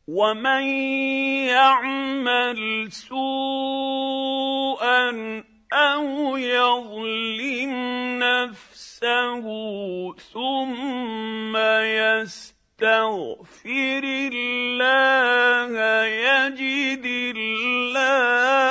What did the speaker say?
ومن يعمل سوءا أو يظلم نفسه ثم يستغفر الله يجد الله